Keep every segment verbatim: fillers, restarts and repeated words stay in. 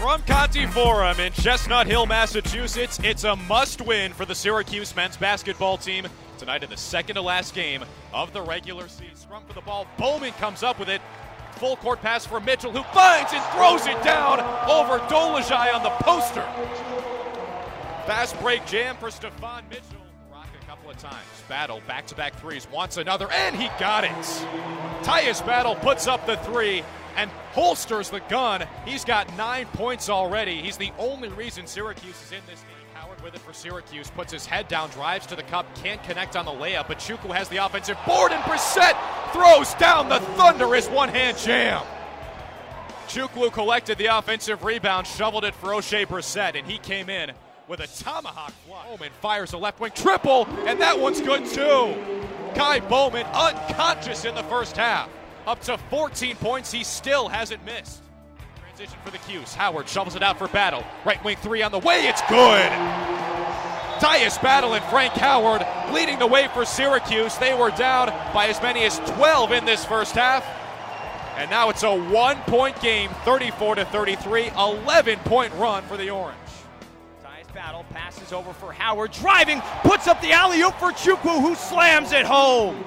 From Conti Forum in Chestnut Hill, Massachusetts, it's a must-win for the Syracuse men's basketball team tonight in the second to last game of the regular season. Scrum for the ball. Bowman comes up with it. Full court pass for Mitchell, who finds and throws it down over Dolezaj on the poster. Fast break jam for Stefan Mitchell. Rock a couple of times. Battle, back-to-back threes, wants another, and he got it. Tyus Battle puts up the three and holsters the gun. He's got nine points already. He's the only reason Syracuse is in this game. Howard with it for Syracuse, puts his head down, drives to the cup, can't connect on the layup, but Chukwu has the offensive board, and Brissett throws down the thunderous one-hand jam. Chukwu collected the offensive rebound, shoveled it for Oshae Brissett, and he came in with a tomahawk flush. Bowman fires a left wing triple, and that one's good too. Ky Bowman unconscious in the first half. Up to fourteen points, he still hasn't missed. Transition for the Cuse. Howard shovels it out for Battle. Right wing three on the way, it's good. Tyus Battle and Frank Howard leading the way for Syracuse. They were down by as many as twelve in this first half. And now it's a one-point game, thirty-four to thirty-three, eleven-point run for the Orange. Tyus Battle passes over for Howard, driving, puts up the alley-oop for Chukwu, who slams it home.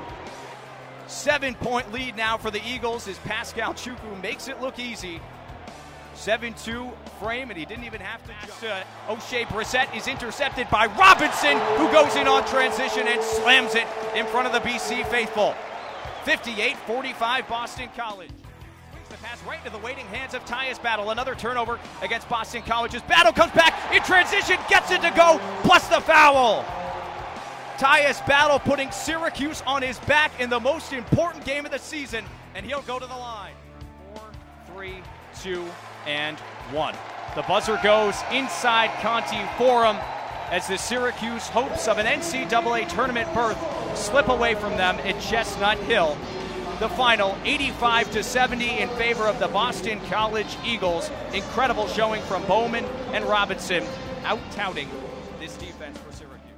Seven-point lead now for the Eagles as Pascal Chukwu makes it look easy. seven two frame, and he didn't even have to jump. Uh, Oshae Brissett is intercepted by Robinson, who goes in on transition and slams it in front of the B C faithful. fifty-eight forty-five Boston College. Brings the pass right into the waiting hands of Tyus Battle. Another turnover against Boston College's Battle comes back in transition, gets it to go, plus the foul. Tyus Battle putting Syracuse on his back in the most important game of the season, and he'll go to the line. Four, three, two, and one. The buzzer goes inside Conti Forum as the Syracuse hopes of an N C double A tournament berth slip away from them at Chestnut Hill. The final eighty-five to seventy in favor of the Boston College Eagles. Incredible showing from Bowman and Robinson, out-touting this defense for Syracuse.